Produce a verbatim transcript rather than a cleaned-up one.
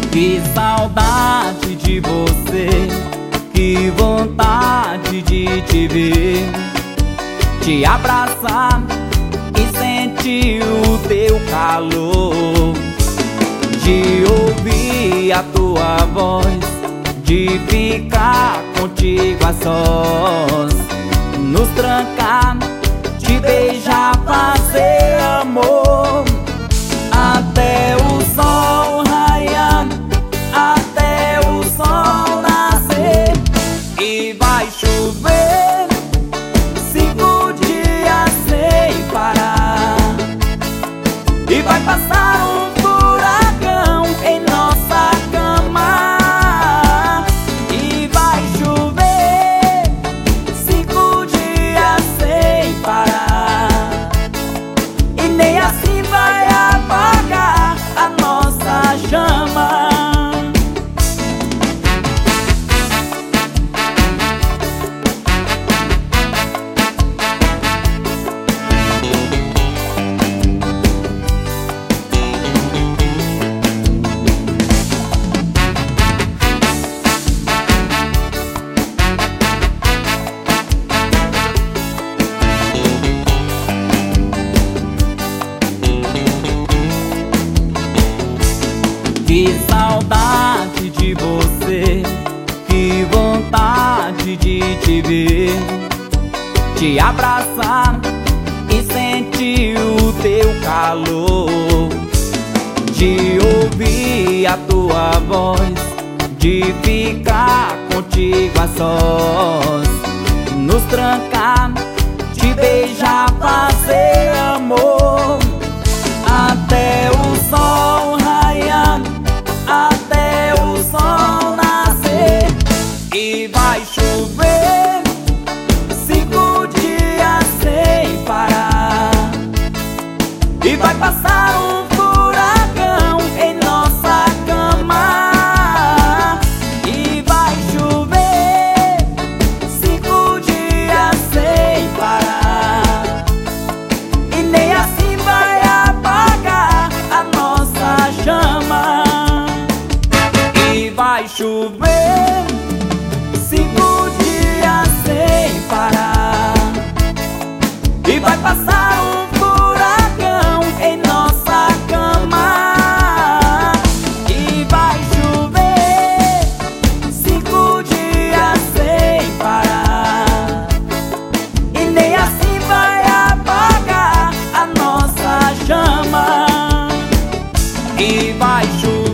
Que saudade de você, que vontade de te ver, te abraçar e sentir o teu calor, de ouvir a tua voz, de ficar contigo a sós, nos trancar, te beijar, fazer amor até o sol raiar, até o sol nascer. E vai chover cinco dias sem parar, e vai passar um furacão em nossa cama. E vai chover cinco dias sem parar, e nem assim vai apagar a nossa chama. Que saudade de você, que vontade de te ver, te abraçar e sentir o teu calor, de ouvir a tua voz, de ficar contigo a sós, nos trancar, te beijar, fazer amor até o sol raiar, até o sol nascer. E vai chover cinco dias sem parar, e vai passar um furacão em nossa cama. E vai chover cinco dias sem parar, e nem assim vai apagar a nossa chama. E vai chover cinco dias sem parar, e vai passar um furacão em nossa cama. E vai chover cinco dias sem parar, e nem assim vai apagar a nossa chama. E vai chover